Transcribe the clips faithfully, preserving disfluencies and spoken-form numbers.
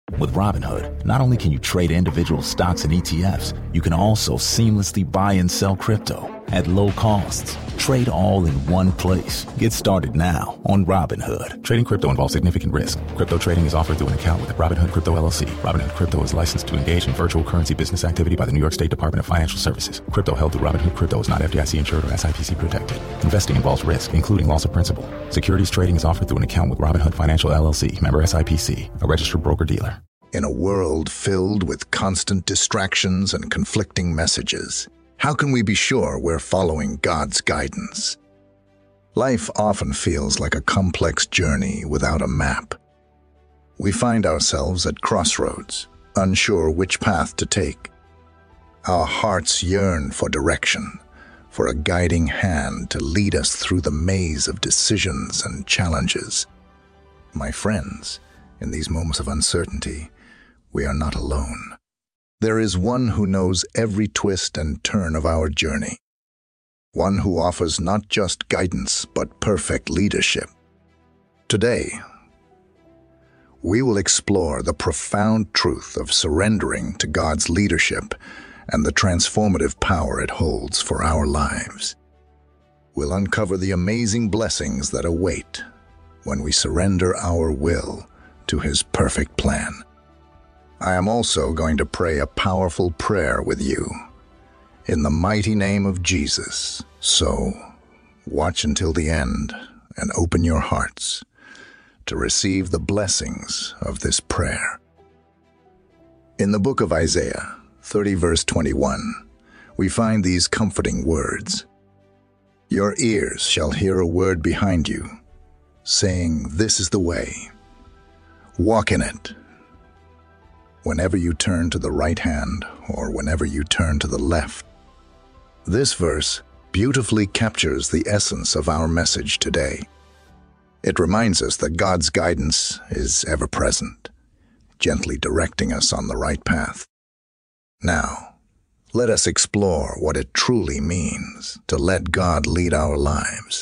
With Robinhood, not only can you trade individual stocks and E T Fs, you can also seamlessly buy and sell crypto at low costs. Trade all in one place. Get started now on Robinhood. Trading crypto involves significant risk. Crypto trading is offered through an account with Robinhood Crypto L L C. Robinhood Crypto is licensed to engage in virtual currency business activity by the New York State Department of Financial Services. Crypto held through Robinhood Crypto is not F D I C insured or S I P C protected. Investing involves risk, including loss of principal. Securities trading is offered through an account with Robinhood Financial L L C, member S I P C, a registered broker-dealer. In a world filled with constant distractions and conflicting messages, how can we be sure we're following God's guidance? Life often feels like a complex journey without a map. We find ourselves at crossroads, unsure which path to take. Our hearts yearn for direction, for a guiding hand to lead us through the maze of decisions and challenges. My friends, in these moments of uncertainty, we are not alone. There is one who knows every twist and turn of our journey. One who offers not just guidance, but perfect leadership. Today, we will explore the profound truth of surrendering to God's leadership and the transformative power it holds for our lives. We'll uncover the amazing blessings that await when we surrender our will to His perfect plan. I am also going to pray a powerful prayer with you in the mighty name of Jesus. So, watch until the end and open your hearts to receive the blessings of this prayer. In the book of Isaiah, thirty verse twenty-one, we find these comforting words. Your ears shall hear a word behind you, saying, this is the way. Walk in it. Whenever you turn to the right hand or whenever you turn to the left. This verse beautifully captures the essence of our message today. It reminds us that God's guidance is ever present, gently directing us on the right path. Now, let us explore what it truly means to let God lead our lives.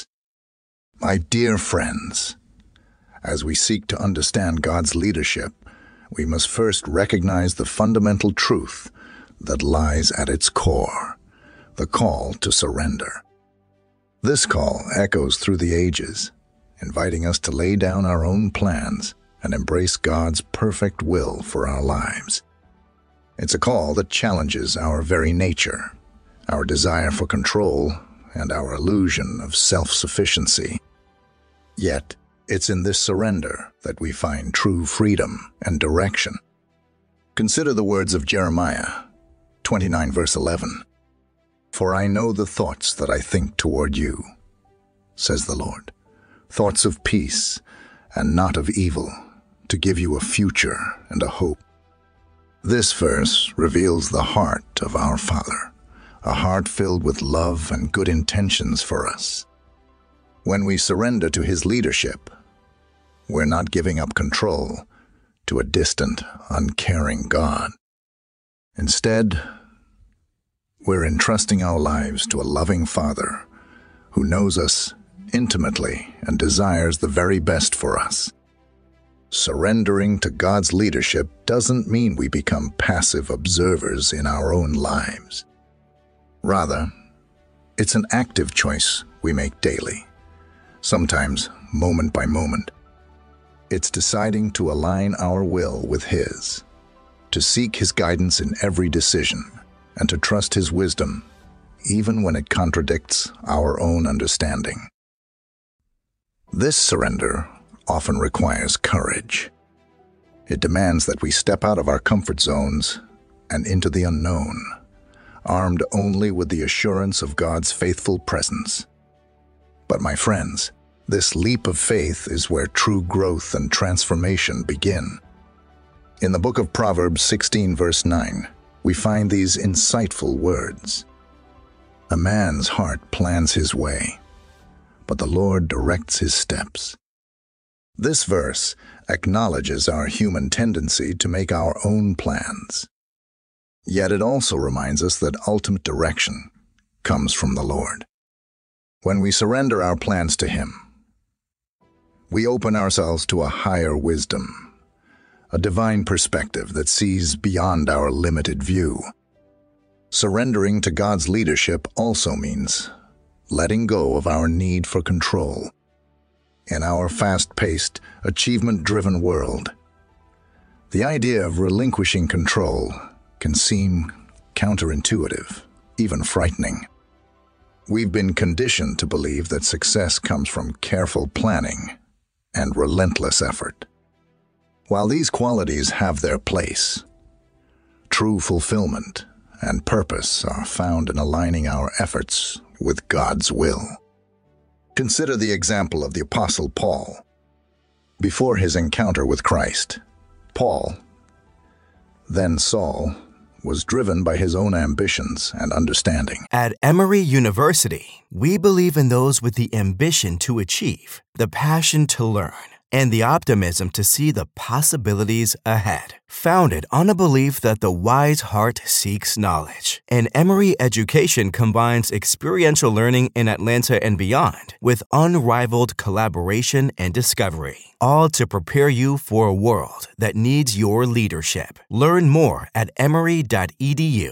My dear friends, as we seek to understand God's leadership, we must first recognize the fundamental truth that lies at its core, the call to surrender. This call echoes through the ages, inviting us to lay down our own plans and embrace God's perfect will for our lives. It's a call that challenges our very nature, our desire for control, and our illusion of self-sufficiency. Yet, it's in this surrender that we find true freedom and direction. Consider the words of Jeremiah, twenty-nine verse eleven. For I know the thoughts that I think toward you, says the Lord, thoughts of peace and not of evil, to give you a future and a hope. This verse reveals the heart of our Father, a heart filled with love and good intentions for us. When we surrender to His leadership, we're not giving up control to a distant, uncaring God. Instead, we're entrusting our lives to a loving Father who knows us intimately and desires the very best for us. Surrendering to God's leadership doesn't mean we become passive observers in our own lives. Rather, it's an active choice we make daily, sometimes moment by moment. It's deciding to align our will with His, to seek His guidance in every decision, and to trust His wisdom, even when it contradicts our own understanding. This surrender often requires courage. It demands that we step out of our comfort zones and into the unknown, armed only with the assurance of God's faithful presence. But my friends, this leap of faith is where true growth and transformation begin. In the book of Proverbs sixteen verse nine, we find these insightful words. A man's heart plans his way, but the Lord directs his steps. This verse acknowledges our human tendency to make our own plans. Yet it also reminds us that ultimate direction comes from the Lord. When we surrender our plans to Him, we open ourselves to a higher wisdom, a divine perspective that sees beyond our limited view. Surrendering to God's leadership also means letting go of our need for control. In our fast-paced, achievement-driven world, the idea of relinquishing control can seem counterintuitive, even frightening. We've been conditioned to believe that success comes from careful planning and relentless effort. While these qualities have their place, true fulfillment and purpose are found in aligning our efforts with God's will. Consider the example of the Apostle Paul. Before his encounter with Christ, Paul, then Saul, was driven by his own ambitions and understanding. At Emory University, we believe in those with the ambition to achieve, the passion to learn, and the optimism to see the possibilities ahead. Founded on a belief that the wise heart seeks knowledge, and Emory education combines experiential learning in Atlanta and beyond with unrivaled collaboration and discovery, all to prepare you for a world that needs your leadership. Learn more at emory dot e d u.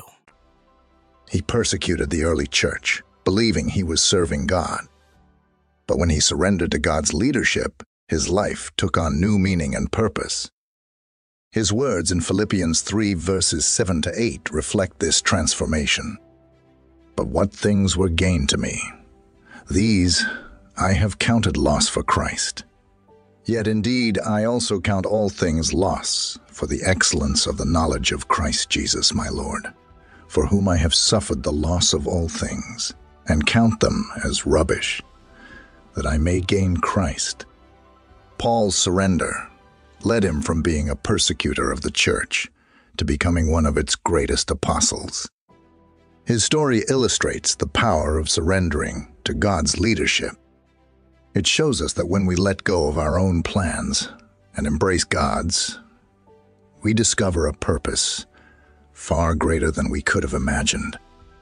He persecuted the early church, believing he was serving God. But when he surrendered to God's leadership, his life took on new meaning and purpose. His words in Philippians three verses seven to eight reflect this transformation. But what things were gained to me, these I have counted loss for Christ. Yet indeed I also count all things loss for the excellence of the knowledge of Christ Jesus my Lord, for whom I have suffered the loss of all things, and count them as rubbish, that I may gain Christ. Paul's surrender led him from being a persecutor of the church to becoming one of its greatest apostles. His story illustrates the power of surrendering to God's leadership. It shows us that when we let go of our own plans and embrace God's, we discover a purpose far greater than we could have imagined.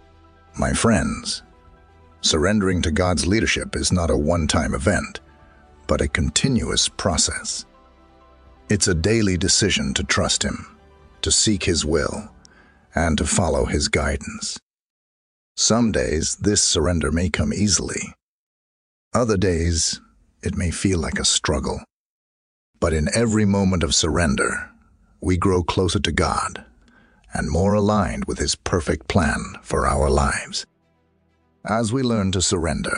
My friends, surrendering to God's leadership is not a one-time event, but a continuous process. It's a daily decision to trust Him, to seek His will, and to follow His guidance. Some days this surrender may come easily. Other days it may feel like a struggle. But in every moment of surrender, we grow closer to God and more aligned with His perfect plan for our lives. As we learn to surrender,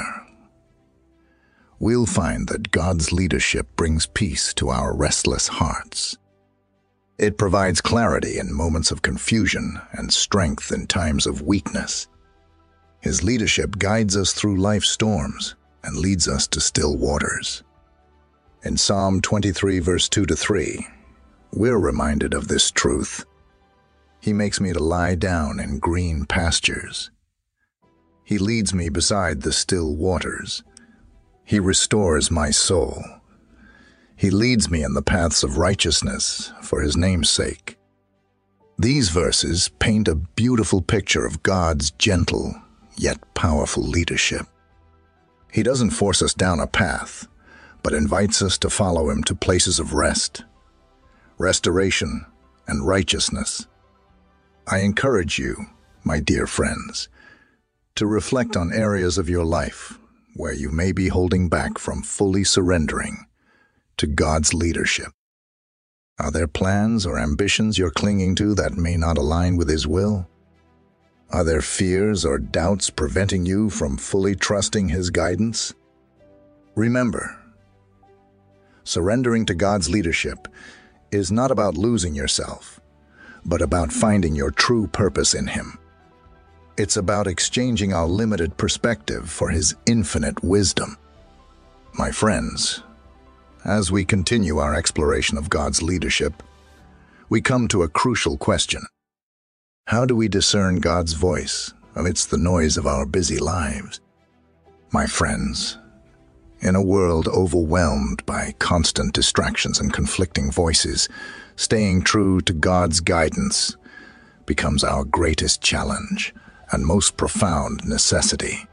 we'll find that God's leadership brings peace to our restless hearts. It provides clarity in moments of confusion and strength in times of weakness. His leadership guides us through life's storms and leads us to still waters. In Psalm twenty-three, verse two to three, we're reminded of this truth. He makes me to lie down in green pastures. He leads me beside the still waters. He restores my soul. He leads me in the paths of righteousness for His name's sake. These verses paint a beautiful picture of God's gentle yet powerful leadership. He doesn't force us down a path, but invites us to follow Him to places of rest, restoration, and righteousness. I encourage you, my dear friends, to reflect on areas of your life where you may be holding back from fully surrendering to God's leadership. Are there plans or ambitions you're clinging to that may not align with His will? Are there fears or doubts preventing you from fully trusting His guidance? Remember, surrendering to God's leadership is not about losing yourself, but about finding your true purpose in Him. It's about exchanging our limited perspective for His infinite wisdom. My friends, as we continue our exploration of God's leadership, we come to a crucial question. How do we discern God's voice amidst the noise of our busy lives? My friends, in a world overwhelmed by constant distractions and conflicting voices, staying true to God's guidance becomes our greatest challenge and most profound necessity.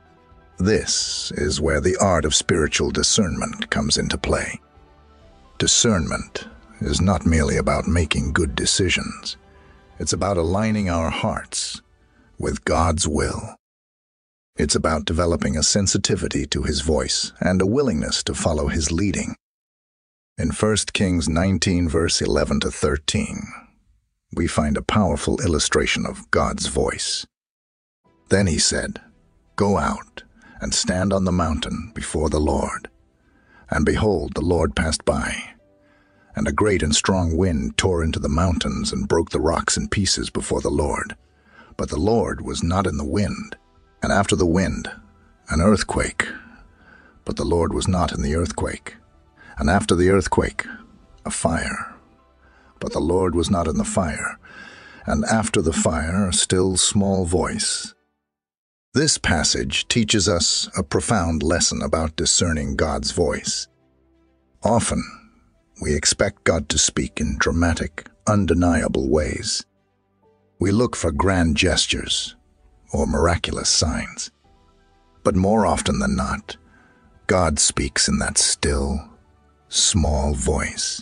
This is where the art of spiritual discernment comes into play. Discernment is not merely about making good decisions. It's about aligning our hearts with God's will. It's about developing a sensitivity to His voice and a willingness to follow His leading. In First Kings nineteen, verse eleven to thirteen, we find a powerful illustration of God's voice. Then he said, "Go out and stand on the mountain before the Lord." And behold, the Lord passed by, and a great and strong wind tore into the mountains and broke the rocks in pieces before the Lord. But the Lord was not in the wind. And after the wind, an earthquake. But the Lord was not in the earthquake. And after the earthquake, a fire. But the Lord was not in the fire. And after the fire, a still small voice. This passage teaches us a profound lesson about discerning God's voice. Often, we expect God to speak in dramatic, undeniable ways. We look for grand gestures or miraculous signs. But more often than not, God speaks in that still, small voice,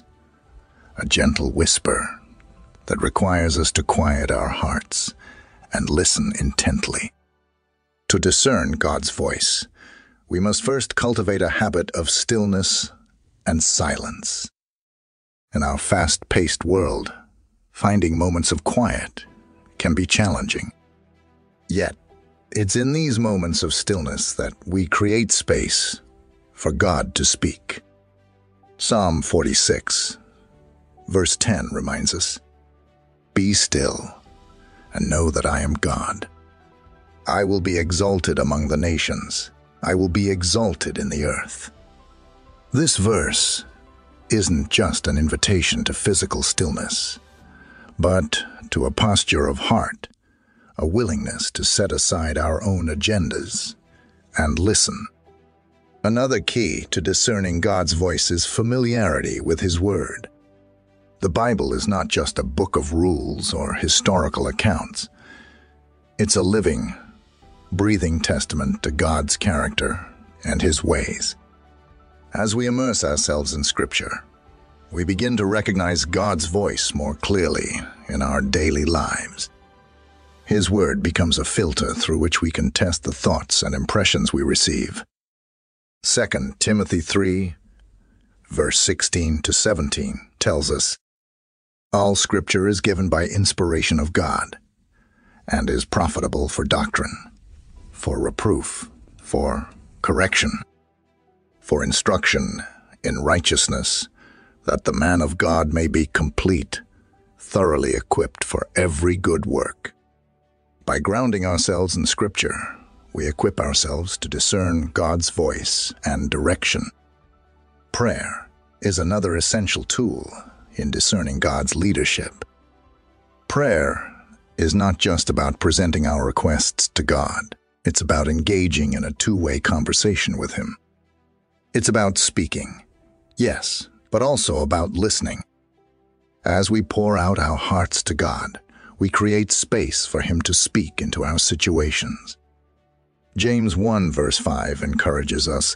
a gentle whisper that requires us to quiet our hearts and listen intently. To discern God's voice, we must first cultivate a habit of stillness and silence. In our fast-paced world, finding moments of quiet can be challenging. Yet, it's in these moments of stillness that we create space for God to speak. Psalm forty-six, verse ten reminds us, "Be still and know that I am God. I will be exalted among the nations. I will be exalted in the earth." This verse isn't just an invitation to physical stillness, but to a posture of heart, a willingness to set aside our own agendas and listen. Another key to discerning God's voice is familiarity with His Word. The Bible is not just a book of rules or historical accounts. It's a living, breathing testament to God's character and His ways. As we immerse ourselves in Scripture, we begin to recognize God's voice more clearly in our daily lives. His Word becomes a filter through which we can test the thoughts and impressions we receive. Second Timothy three, verse sixteen to seventeen tells us, "All Scripture is given by inspiration of God, and is profitable for doctrine, for reproof, for correction, for instruction in righteousness, that the man of God may be complete, thoroughly equipped for every good work." By grounding ourselves in Scripture, we equip ourselves to discern God's voice and direction. Prayer is another essential tool in discerning God's leadership. Prayer is not just about presenting our requests to God. It's about engaging in a two-way conversation with Him. It's about speaking, yes, but also about listening. As we pour out our hearts to God, we create space for Him to speak into our situations. James one verse five encourages us,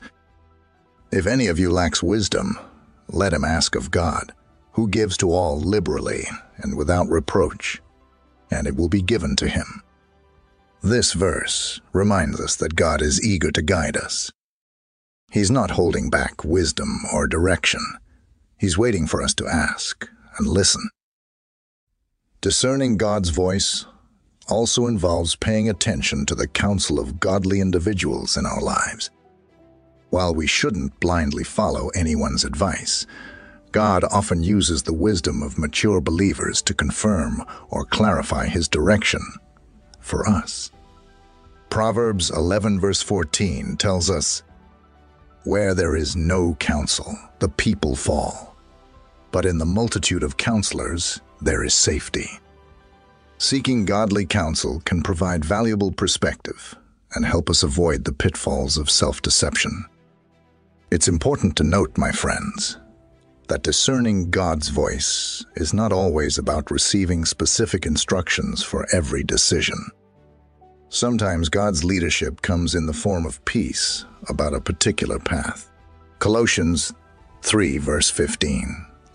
"If any of you lacks wisdom, let him ask of God, who gives to all liberally and without reproach, and it will be given to him." This verse reminds us that God is eager to guide us. He's not holding back wisdom or direction. He's waiting for us to ask and listen. Discerning God's voice also involves paying attention to the counsel of godly individuals in our lives. While we shouldn't blindly follow anyone's advice, God often uses the wisdom of mature believers to confirm or clarify His direction for us. Proverbs eleven verse fourteen tells us, "Where there is no counsel, the people fall, but in the multitude of counselors there is safety." Seeking godly counsel can provide valuable perspective and help us avoid the pitfalls of self-deception. It's important to note, my friends, that discerning God's voice is not always about receiving specific instructions for every decision. Sometimes God's leadership comes in the form of peace about a particular path. Colossians three verse fifteen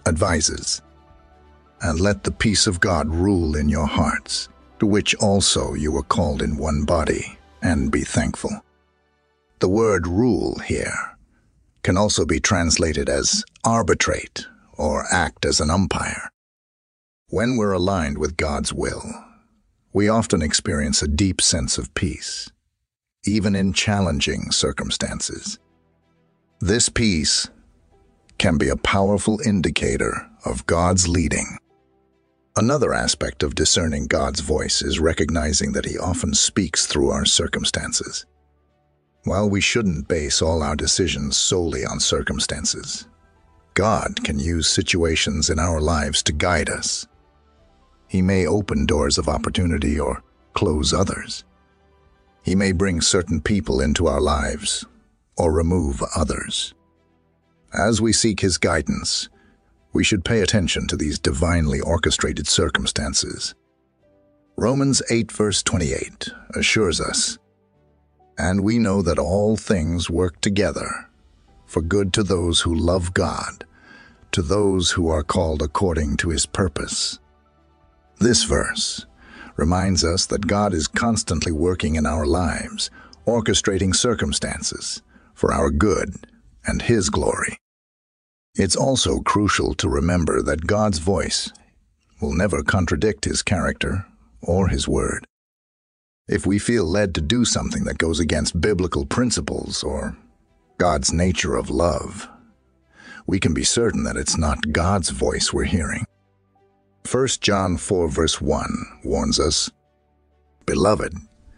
advises, "And let the peace of God rule in your hearts, to which also you were called in one body, and be thankful." The word rule here can also be translated as arbitrate or act as an umpire. When we're aligned with God's will, we often experience a deep sense of peace, even in challenging circumstances. This peace can be a powerful indicator of God's leading. Another aspect of discerning God's voice is recognizing that He often speaks through our circumstances. While we shouldn't base all our decisions solely on circumstances, God can use situations in our lives to guide us. He may open doors of opportunity or close others. He may bring certain people into our lives or remove others. As we seek His guidance, we should pay attention to these divinely orchestrated circumstances. Romans eight verse twenty-eight assures us, "And we know that all things work together for good to those who love God, to those who are called according to His purpose." This verse reminds us that God is constantly working in our lives, orchestrating circumstances for our good and His glory. It's also crucial to remember that God's voice will never contradict His character or His word. If we feel led to do something that goes against biblical principles or God's nature of love, we can be certain that it's not God's voice we're hearing. First John four verse one warns us, "Beloved,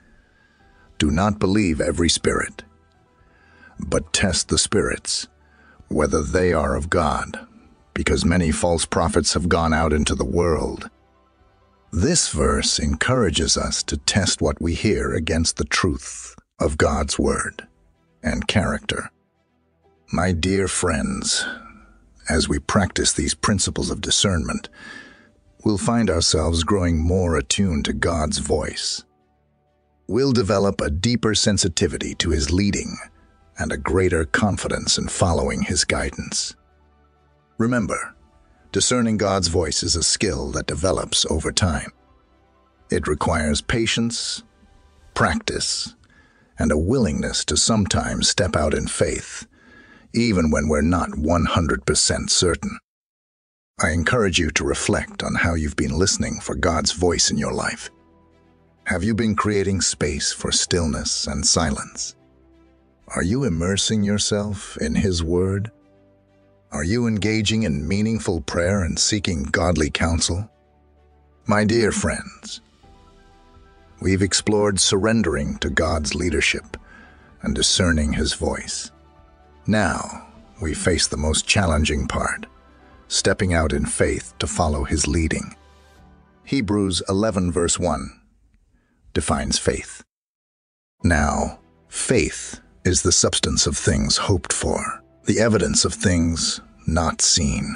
do not believe every spirit, but test the spirits, whether they are of God, because many false prophets have gone out into the world." This verse encourages us to test what we hear against the truth of God's word and character. My dear friends, as we practice these principles of discernment, we'll find ourselves growing more attuned to God's voice. We'll develop a deeper sensitivity to His leading and a greater confidence in following His guidance. Remember, discerning God's voice is a skill that develops over time. It requires patience, practice, and a willingness to sometimes step out in faith, even when we're not one hundred percent certain. I encourage you to reflect on how you've been listening for God's voice in your life. Have you been creating space for stillness and silence? Are you immersing yourself in His word? Are you engaging in meaningful prayer and seeking godly counsel? My dear friends, we've explored surrendering to God's leadership and discerning His voice. Now, we face the most challenging part, stepping out in faith to follow His leading. Hebrews eleven verse one defines faith. Now, faith is the substance of things hoped for, the evidence of things not seen.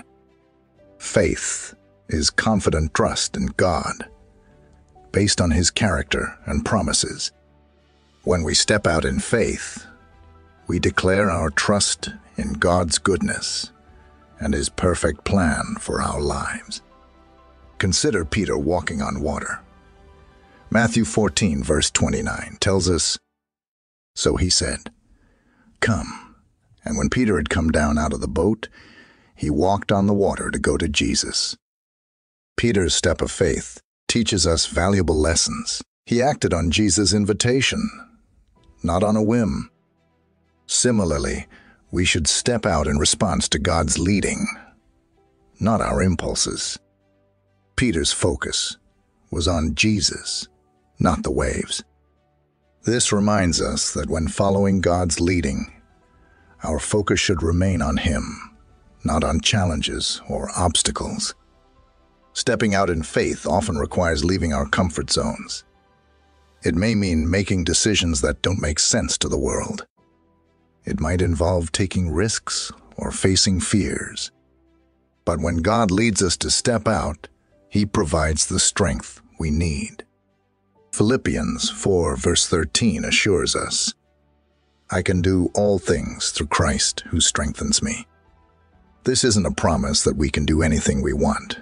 Faith is confident trust in God, based on His character and promises. When we step out in faith, we declare our trust in God's goodness and His perfect plan for our lives. Consider Peter walking on water. Matthew fourteen verse twenty-nine tells us, "So He said, 'Come.' And when Peter had come down out of the boat, he walked on the water to go to Jesus." Peter's step of faith teaches us valuable lessons. He acted on Jesus' invitation, not on a whim. Similarly, we should step out in response to God's leading, not our impulses. Peter's focus was on Jesus, not the waves. This reminds us that when following God's leading, our focus should remain on Him, not on challenges or obstacles. Stepping out in faith often requires leaving our comfort zones. It may mean making decisions that don't make sense to the world. It might involve taking risks or facing fears. But when God leads us to step out, He provides the strength we need. Philippians four verse thirteen assures us, "I can do all things through Christ who strengthens me." This isn't a promise that we can do anything we want,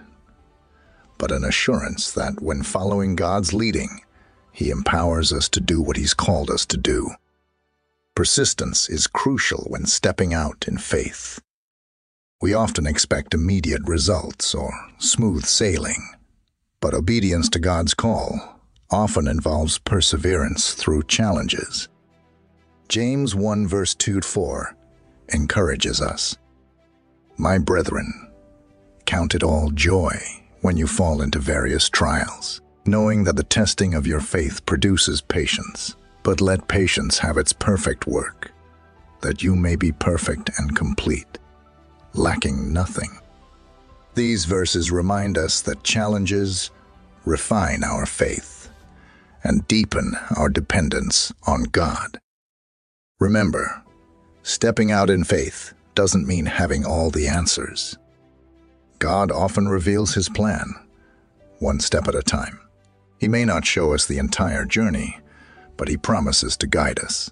but an assurance that when following God's leading, He empowers us to do what He's called us to do. Persistence is crucial when stepping out in faith. We often expect immediate results or smooth sailing, but obedience to God's call often involves perseverance through challenges. James one verse two to four encourages us. My brethren, count it all joy when you fall into various trials, knowing that the testing of your faith produces patience. But let patience have its perfect work, that you may be perfect and complete, lacking nothing. These verses remind us that challenges refine our faith and deepen our dependence on God. Remember, stepping out in faith doesn't mean having all the answers. God often reveals His plan, one step at a time. He may not show us the entire journey, but He promises to guide us.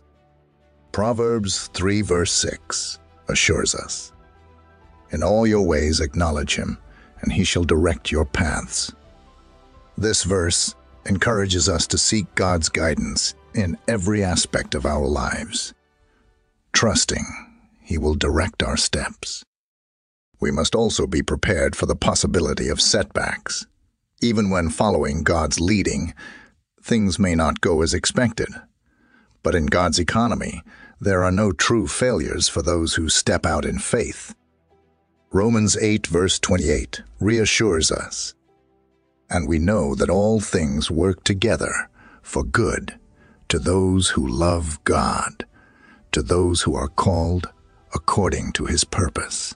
Proverbs three verse six assures us, in all your ways acknowledge Him, and He shall direct your paths. This verse encourages us to seek God's guidance in every aspect of our lives, trusting He will direct our steps. We must also be prepared for the possibility of setbacks. Even when following God's leading, things may not go as expected. But in God's economy, there are no true failures for those who step out in faith. Romans eight verse twenty-eight reassures us, and we know that all things work together for good to those who love God, to those who are called according to His purpose.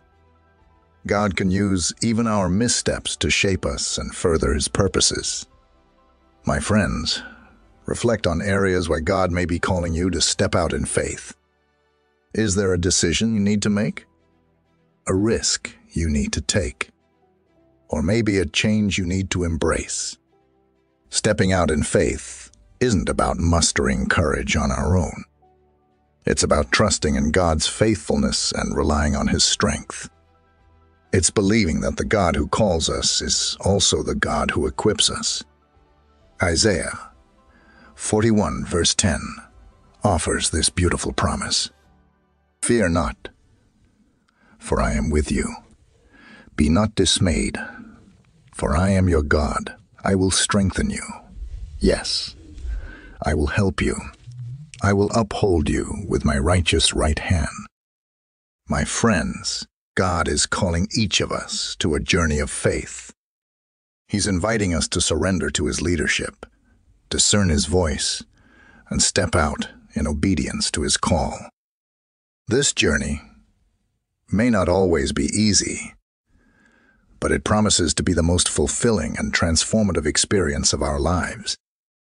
God can use even our missteps to shape us and further His purposes. My friends, reflect on areas where God may be calling you to step out in faith. Is there a decision you need to make? A risk you need to take? Or maybe a change you need to embrace? Stepping out in faith isn't about mustering courage on our own. It's about trusting in God's faithfulness and relying on His strength. It's believing that the God who calls us is also the God who equips us. Isaiah forty-one verse ten offers this beautiful promise. Fear not, for I am with you. Be not dismayed, for I am your God. I will strengthen you. Yes, I will help you. I will uphold you with my righteous right hand. My friends, God is calling each of us to a journey of faith. He's inviting us to surrender to His leadership, discern His voice, and step out in obedience to His call. This journey may not always be easy, but it promises to be the most fulfilling and transformative experience of our lives.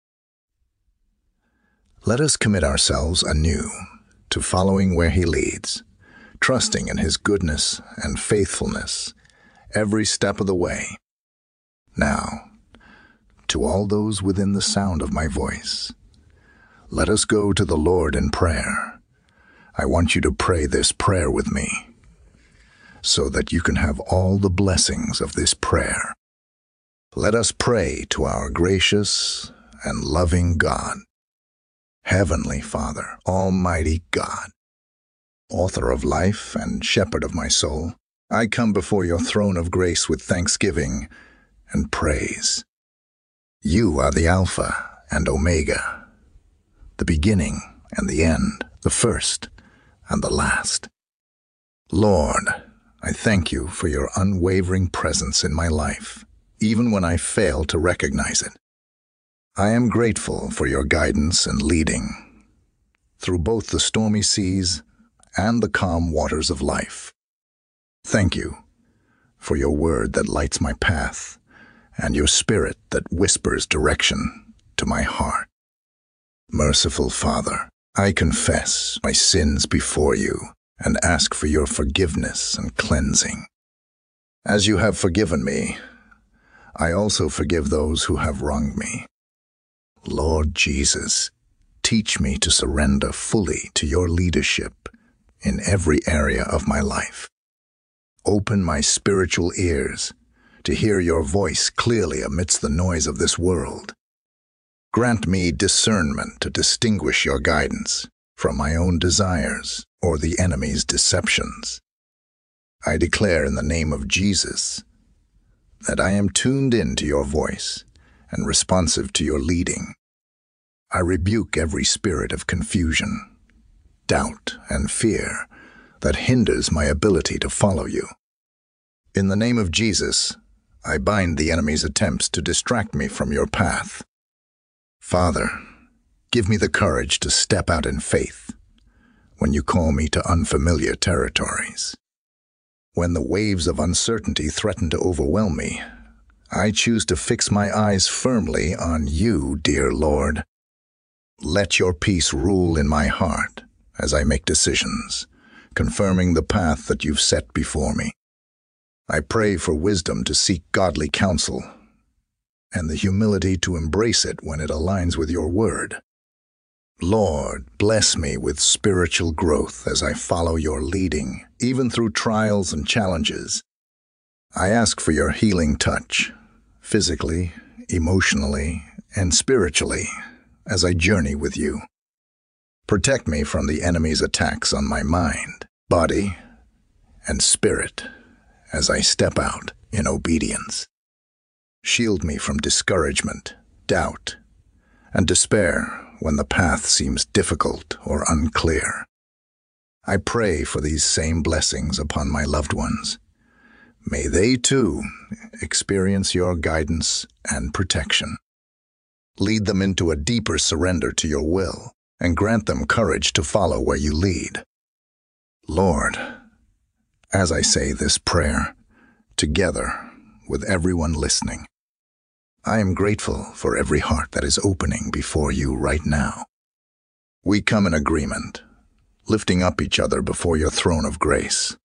Let us commit ourselves anew to following where He leads, trusting in His goodness and faithfulness every step of the way. Now, to all those within the sound of my voice, let us go to the Lord in prayer. I want you to pray this prayer with me, so that you can have all the blessings of this prayer. Let us pray to our gracious and loving God. Heavenly Father, Almighty God, Author of life and Shepherd of my soul, I come before your throne of grace with thanksgiving and praise. You are the Alpha and Omega, the beginning and the end, the first and the last. Lord, I thank you for your unwavering presence in my life, even when I fail to recognize it. I am grateful for your guidance and leading through both the stormy seas and the calm waters of life. Thank you for your word that lights my path and your spirit that whispers direction to my heart. Merciful Father, I confess my sins before you and ask for your forgiveness and cleansing. As you have forgiven me, I also forgive those who have wronged me. Lord Jesus, teach me to surrender fully to your leadership in every area of my life. Open my spiritual ears to hear your voice clearly amidst the noise of this world. Grant me discernment to distinguish your guidance from my own desires or the enemy's deceptions. I declare in the name of Jesus that I am tuned in to your voice and responsive to your leading. I rebuke every spirit of confusion, doubt, and fear that hinders my ability to follow you. In the name of Jesus, I bind the enemy's attempts to distract me from your path. Father, give me the courage to step out in faith when you call me to unfamiliar territories. When the waves of uncertainty threaten to overwhelm me, I choose to fix my eyes firmly on you, dear Lord. Let your peace rule in my heart as I make decisions, confirming the path that you've set before me. I pray for wisdom to seek godly counsel and the humility to embrace it when it aligns with your word. Lord, bless me with spiritual growth as I follow your leading, even through trials and challenges. I ask for your healing touch, physically, emotionally, and spiritually, as I journey with you. Protect me from the enemy's attacks on my mind, body, and spirit as I step out in obedience. Shield me from discouragement, doubt, and despair when the path seems difficult or unclear. I pray for these same blessings upon my loved ones. May they, too, experience your guidance and protection. Lead them into a deeper surrender to your will, and grant them courage to follow where you lead. Lord, as I say this prayer, together with everyone listening, I am grateful for every heart that is opening before you right now. We come in agreement, lifting up each other before your throne of grace.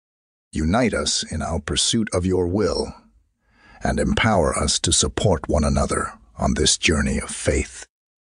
Unite us in our pursuit of your will, and empower us to support one another on this journey of faith.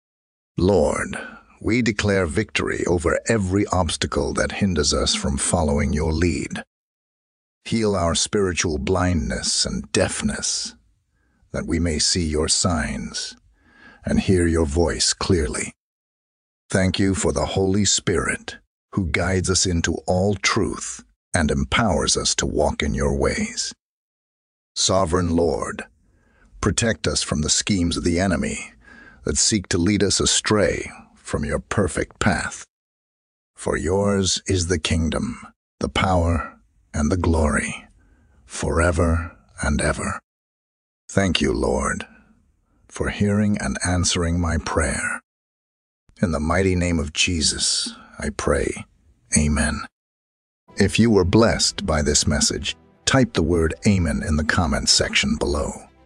Lord, we declare victory over every obstacle that hinders us from following your lead. Heal our spiritual blindness and deafness, that we may see your signs and hear your voice clearly. Thank you for the Holy Spirit, who guides us into all truth and empowers us to walk in your ways. Sovereign Lord, protect us from the schemes of the enemy that seek to lead us astray from your perfect path. For yours is the kingdom, the power, and the glory, forever and ever. Thank you, Lord, for hearing and answering my prayer. In the mighty name of Jesus, I pray, Amen. If you were blessed by this message, type the word Amen in the comments section below.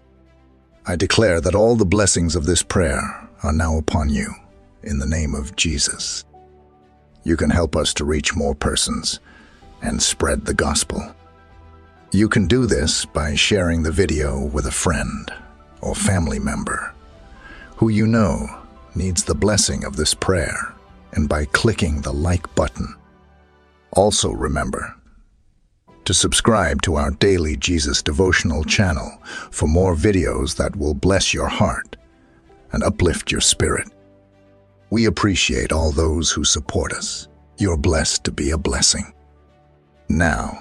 I declare that all the blessings of this prayer are now upon you, in the name of Jesus. You can help us to reach more persons and spread the gospel. You can do this by sharing the video with a friend or family member who you know needs the blessing of this prayer, and by clicking the like button. Also remember to subscribe to our daily Jesus devotional channel for more videos that will bless your heart and uplift your spirit. We appreciate all those who support us. You're blessed to be a blessing. Now,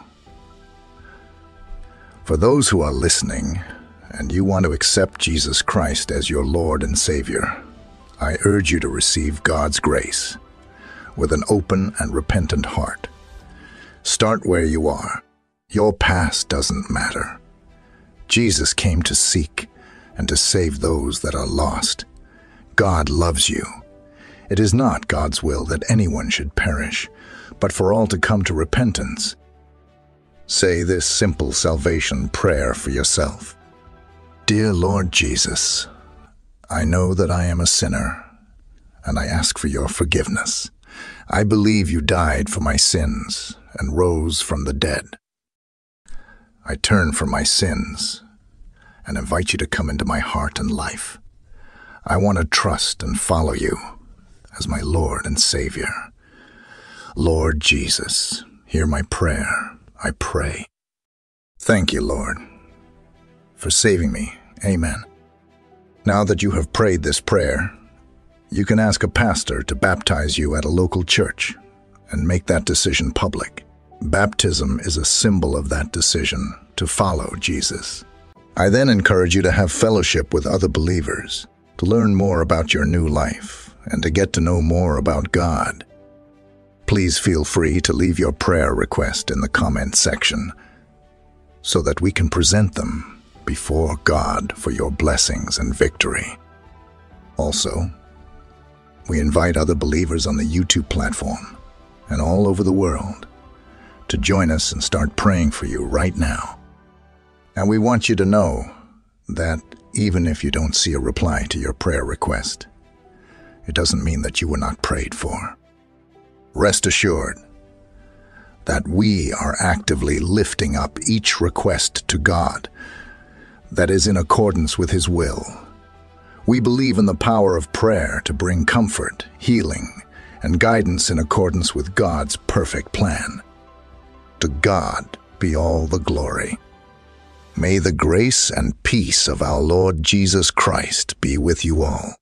for those who are listening and you want to accept Jesus Christ as your Lord and Savior, I urge you to receive God's grace with an open and repentant heart. Start where you are. Your past doesn't matter. Jesus came to seek and to save those that are lost. God loves you. It is not God's will that anyone should perish, but for all to come to repentance. Say this simple salvation prayer for yourself. Dear Lord Jesus, I know that I am a sinner, and I ask for your forgiveness. I believe you died for my sins and rose from the dead. I turn from my sins and invite you to come into my heart and life. I want to trust and follow you as my Lord and Savior. Lord Jesus, hear my prayer, I pray. Thank you, Lord, for saving me. Amen. Now that you have prayed this prayer, you can ask a pastor to baptize you at a local church and make that decision public. Baptism is a symbol of that decision to follow Jesus. I then encourage you to have fellowship with other believers, to learn more about your new life, and to get to know more about God. Please feel free to leave your prayer request in the comment section so that we can present them before God for your blessings and victory. Also, we invite other believers on the YouTube platform and all over the world to join us and start praying for you right now. And we want you to know that even if you don't see a reply to your prayer request, it doesn't mean that you were not prayed for. Rest assured that we are actively lifting up each request to God that is in accordance with His will. We believe in the power of prayer to bring comfort, healing, and guidance in accordance with God's perfect plan. To God be all the glory. May the grace and peace of our Lord Jesus Christ be with you all.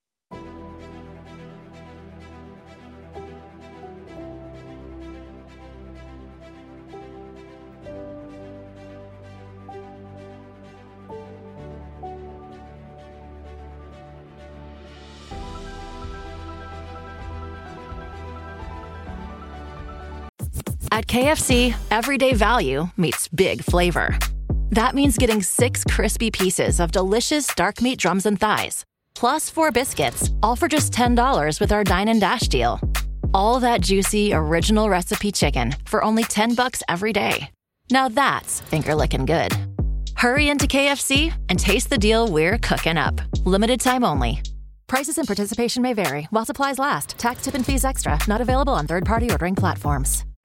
At K F C, everyday value meets big flavor. That means getting six crispy pieces of delicious dark meat drums and thighs, plus four biscuits, all for just ten dollars with our Dine and Dash deal. All that juicy, original recipe chicken for only ten bucks every day. Now that's finger-licking good. Hurry into K F C and taste the deal we're cooking up. Limited time only. Prices and participation may vary while supplies last. Tax, tip, and fees extra. Not available on third-party ordering platforms.